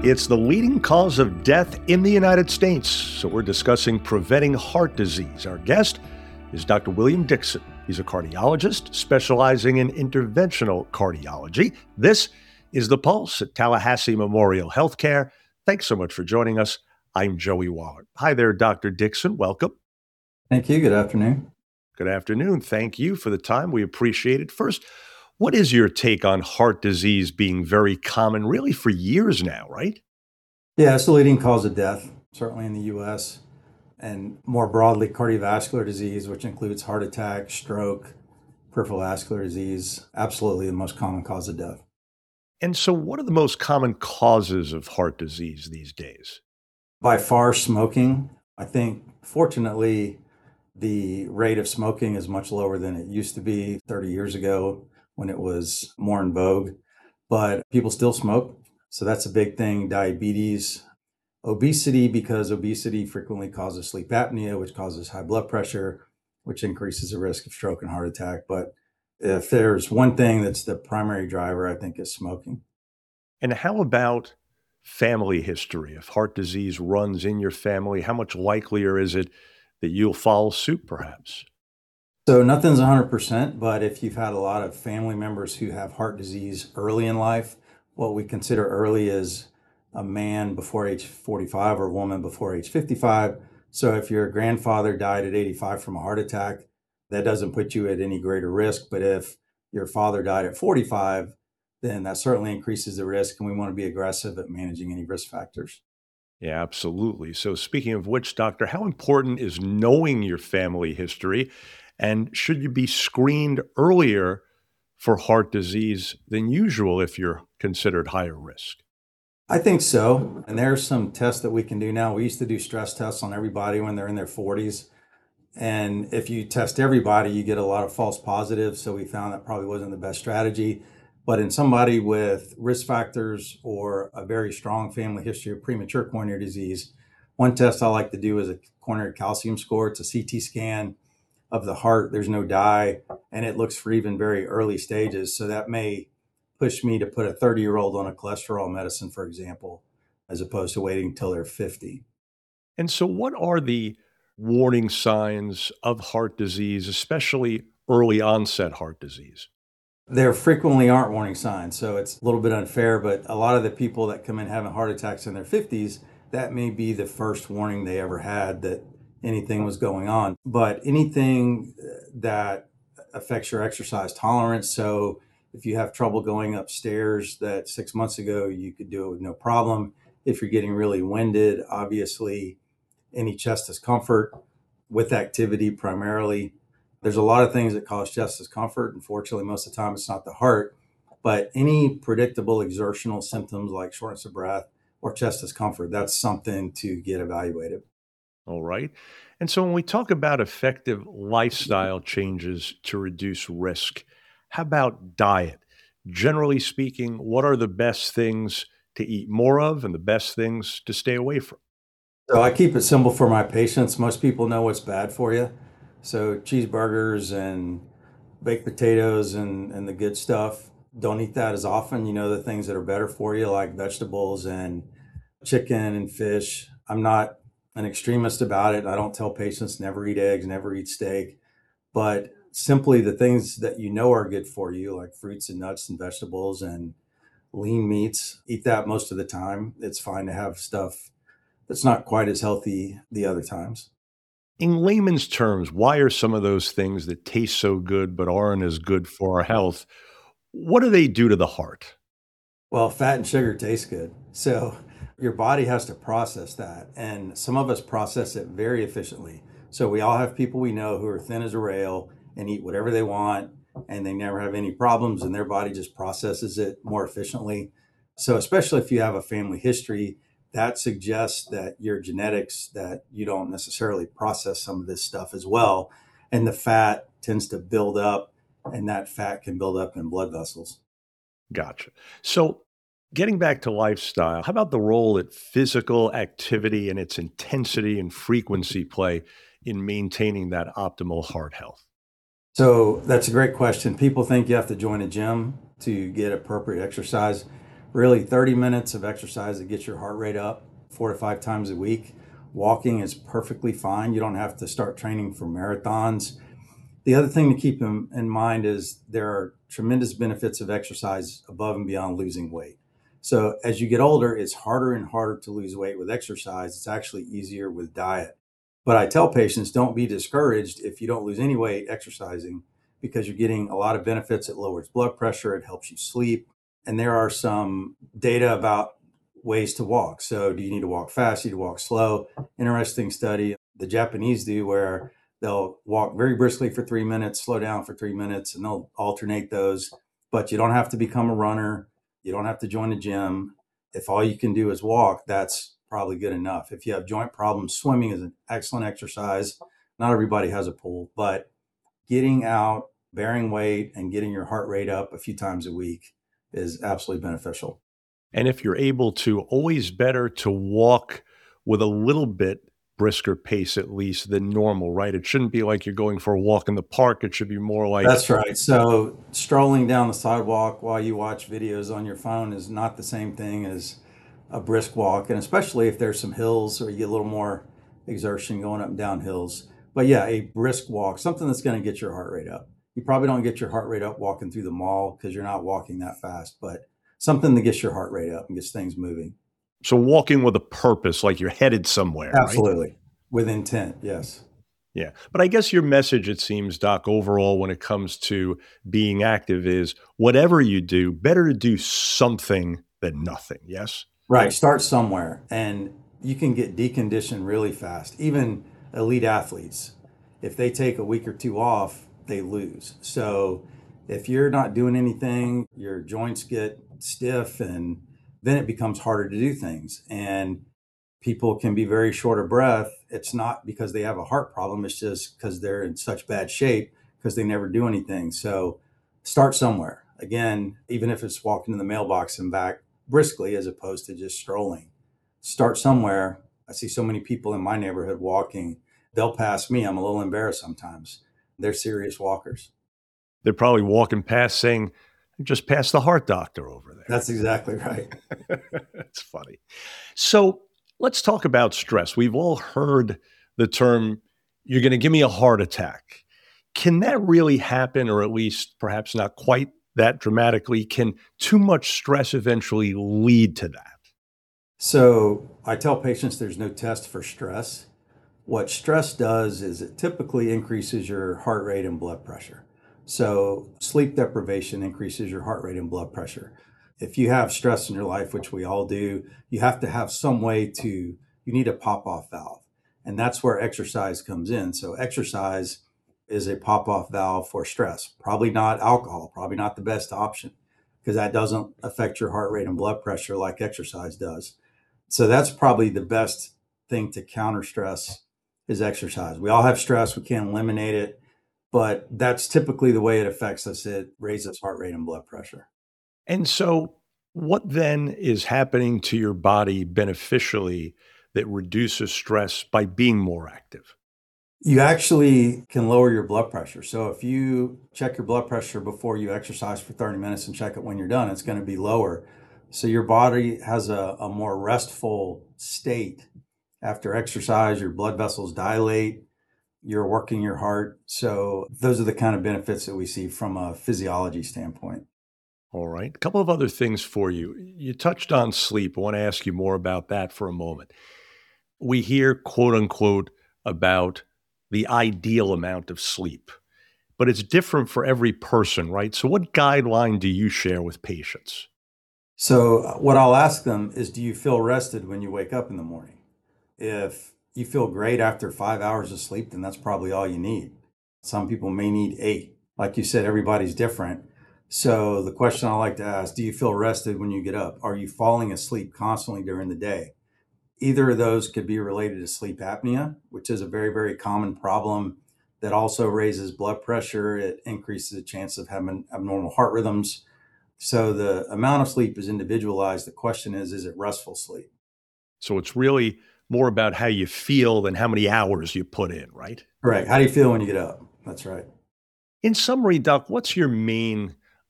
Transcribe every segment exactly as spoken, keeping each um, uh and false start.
It's the leading cause of death in the United States. So we're discussing preventing heart disease. Our guest is Doctor William Dixon. He's a cardiologist specializing in interventional cardiology. This is The Pulse at Tallahassee Memorial Healthcare. Thanks so much for joining us. I'm Joey Waller. Hi there, Doctor Dixon. Welcome. Thank you. Good afternoon. Good afternoon. Thank you for the time. We appreciate it. First, what is your take on heart disease being very common, really for years now, right? Yeah, it's the leading cause of death, certainly in the U S, and more broadly, cardiovascular disease, which includes heart attack, stroke, peripheral vascular disease, absolutely the most common cause of death. And so, what are the most common causes of heart disease these days? By far, smoking. I think, fortunately, the rate of smoking is much lower than it used to be thirty years ago when it was more in vogue, but people still smoke. So that's a big thing. Diabetes, obesity, because obesity frequently causes sleep apnea, which causes high blood pressure, which increases the risk of stroke and heart attack. But if there's one thing that's the primary driver, I think is smoking. And how about family history? If heart disease runs in your family, how much likelier is it that you'll follow suit, perhaps? So nothing's one hundred percent, but if you've had a lot of family members who have heart disease early in life, what we consider early is a man before age forty-five or a woman before age fifty-five. So if your grandfather died at eighty-five from a heart attack, that doesn't put you at any greater risk. But if your father died at forty-five, then that certainly increases the risk, and we want to be aggressive at managing any risk factors. Yeah, absolutely. So, speaking of which, doctor, how important is knowing your family history? And should you be screened earlier for heart disease than usual if you're considered higher risk? I think so. And there's some tests that we can do now. We used to do stress tests on everybody when they're in their forties. And if you test everybody, you get a lot of false positives. So we found that probably wasn't the best strategy. But in somebody with risk factors or a very strong family history of premature coronary disease, one test I like to do is a coronary calcium score. It's a C T scan of the heart. There's no dye, and it looks for even very early stages. So that may push me to put a thirty year old on a cholesterol medicine, for example, as opposed to waiting until they're fifty. And so, what are the warning signs of heart disease, especially early onset heart disease? There frequently aren't warning signs, so it's a little bit unfair, but a lot of the people that come in having heart attacks in their fifties, that may be the first warning they ever had that anything was going on. But anything uh, that affects your exercise tolerance, so if you have trouble going upstairs that six months ago you could do it with no problem. If you're getting really winded, obviously any chest discomfort with activity primarily. There's a lot of things that cause chest discomfort. Unfortunately, most of the time it's not the heart, but any predictable exertional symptoms like shortness of breath or chest discomfort, that's something to get evaluated. All right. And so, when we talk about effective lifestyle changes to reduce risk, how about diet? Generally speaking, what are the best things to eat more of and the best things to stay away from? So I keep it simple for my patients. Most people know what's bad for you. So cheeseburgers and baked potatoes and, and the good stuff, don't eat that as often. You know, the things that are better for you, like vegetables and chicken and fish. I'm not an extremist about it. I don't tell patients never eat eggs, never eat steak, but simply the things that you know are good for you, like fruits and nuts and vegetables and lean meats, eat that most of the time. It's fine to have stuff that's not quite as healthy the other times. In layman's terms, why are some of those things that taste so good but aren't as good for our health? What do they do to the heart? Well, fat and sugar taste good. So your body has to process that. And some of us process it very efficiently. So we all have people we know who are thin as a rail and eat whatever they want and they never have any problems and their body just processes it more efficiently. So especially if you have a family history, that suggests that your genetics that you don't necessarily process some of this stuff as well. And the fat tends to build up and that fat can build up in blood vessels. Gotcha. So, getting back to lifestyle, how about the role that physical activity and its intensity and frequency play in maintaining that optimal heart health? So that's a great question. People think you have to join a gym to get appropriate exercise. Really, thirty minutes of exercise that gets your heart rate up four to five times a week. Walking is perfectly fine. You don't have to start training for marathons. The other thing to keep in, in mind is there are tremendous benefits of exercise above and beyond losing weight. So as you get older, it's harder and harder to lose weight with exercise. It's actually easier with diet. But I tell patients, don't be discouraged if you don't lose any weight exercising, because you're getting a lot of benefits. It lowers blood pressure, it helps you sleep. And there are some data about ways to walk. So do you need to walk fast? Do you need to walk slow? Interesting study the Japanese do where they'll walk very briskly for three minutes, slow down for three minutes, and they'll alternate those. But you don't have to become a runner. You don't have to join a gym. If all you can do is walk, that's probably good enough. If you have joint problems, swimming is an excellent exercise. Not everybody has a pool, but getting out, bearing weight, and getting your heart rate up a few times a week is absolutely beneficial. And if you're able to, always better to walk with a little bit brisker pace at least than normal, right? It shouldn't be like you're going for a walk in the park. It should be more like That's right. So strolling down the sidewalk while you watch videos on your phone is not the same thing as a brisk walk. And especially if there's some hills or you get a little more exertion going up and down hills. But yeah, a brisk walk, something that's going to get your heart rate up. You probably don't get your heart rate up walking through the mall because you're not walking that fast, but something that gets your heart rate up and gets things moving. So walking with a purpose, like you're headed somewhere, right? Absolutely. With intent, yes. Yeah. But I guess your message, it seems, Doc, overall, when it comes to being active is whatever you do, better to do something than nothing. Yes? Right. Start somewhere. And you can get deconditioned really fast. Even elite athletes, if they take a week or two off, they lose. So if you're not doing anything, your joints get stiff and then it becomes harder to do things. And people can be very short of breath. It's not because they have a heart problem. It's just because they're in such bad shape because they never do anything. So start somewhere. Again, even if it's walking to the mailbox and back briskly as opposed to just strolling. Start somewhere. I see so many people in my neighborhood walking. They'll pass me. I'm a little embarrassed sometimes. They're serious walkers. They're probably walking past saying, just past the heart doctor over there. That's exactly right. It's funny. So let's talk about stress. We've all heard the term, you're going to give me a heart attack. Can that really happen, or at least perhaps not quite that dramatically? Can too much stress eventually lead to that? So I tell patients there's no test for stress. What stress does is it typically increases your heart rate and blood pressure. So sleep deprivation increases your heart rate and blood pressure. If you have stress in your life, which we all do, you have to have some way to, you need a pop-off valve. And that's where exercise comes in. So exercise is a pop-off valve for stress. Probably not alcohol, probably not the best option because that doesn't affect your heart rate and blood pressure like exercise does. So that's probably the best thing to counter stress is exercise. We all have stress, we can't eliminate it, but that's typically the way it affects us. It raises heart rate and blood pressure. And so what then is happening to your body beneficially that reduces stress by being more active? You actually can lower your blood pressure. So if you check your blood pressure before you exercise for thirty minutes and check it when you're done, it's going to be lower. So your body has a, a more restful state after exercise. Your blood vessels dilate, you're working your heart. So those are the kind of benefits that we see from a physiology standpoint. All right. A couple of other things for you. You touched on sleep. I want to ask you more about that for a moment. We hear, quote unquote, about the ideal amount of sleep, but it's different for every person, right? So what guideline do you share with patients? So uh, what I'll ask them is, do you feel rested when you wake up in the morning? If you feel great after five hours of sleep, then that's probably all you need. Some people may need eight. Like you said, everybody's different. So the question I like to ask, do you feel rested when you get up? Are you falling asleep constantly during the day? Either of those could be related to sleep apnea, which is a very, very common problem that also raises blood pressure. It increases the chance of having abnormal heart rhythms. So the amount of sleep is individualized. The question is, is it restful sleep? So it's really more about how you feel than how many hours you put in, right? Correct. How do you feel when you get up? That's right. In summary, Doc, what's your main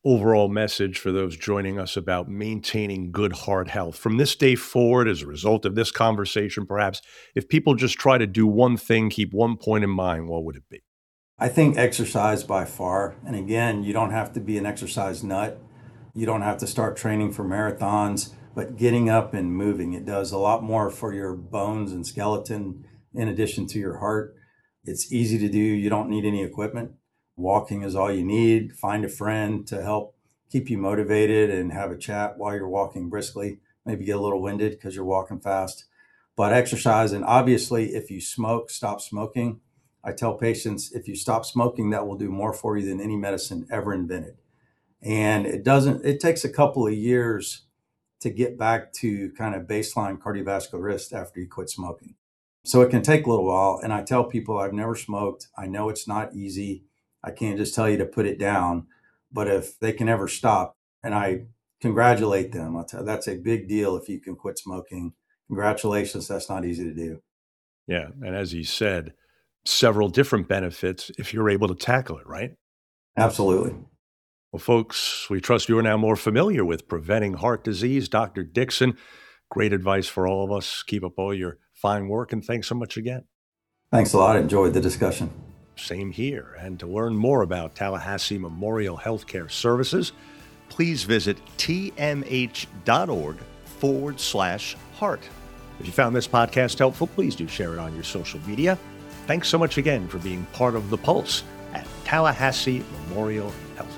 overall message for those joining us about maintaining good heart health from this day forward as a result of this conversation? Perhaps if people just try to do one thing, keep one point in mind, what would it be? I think exercise by far. And again, you don't have to be an exercise nut. You don't have to start training for marathons, but getting up and moving, it does a lot more for your bones and skeleton in addition to your heart. It's easy to do. You don't need any equipment. Walking is all you need. Find a friend to help keep you motivated and have a chat while you're walking briskly. Maybe get a little winded because you're walking fast. But exercise, and obviously, if you smoke, stop smoking. I tell patients, if you stop smoking, that will do more for you than any medicine ever invented. And it doesn't, it takes a couple of years to get back to kind of baseline cardiovascular risk after you quit smoking. So it can take a little while. And I tell people I've never smoked. I know it's not easy. I can't just tell you to put it down, but if they can ever stop, and I congratulate them, I'll tell you, that's a big deal if you can quit smoking. Congratulations, that's not easy to do. Yeah. And as you said, several different benefits if you're able to tackle it, right? Absolutely. Well, folks, we trust you're now more familiar with preventing heart disease. Doctor Dixon, great advice for all of us. Keep up all your fine work, and thanks so much again. Thanks a lot. I enjoyed the discussion. Same here. And to learn more about Tallahassee Memorial Healthcare Services, please visit tmh.org forward slash heart. If you found this podcast helpful, please do share it on your social media. Thanks so much again for being part of The Pulse at Tallahassee Memorial Health.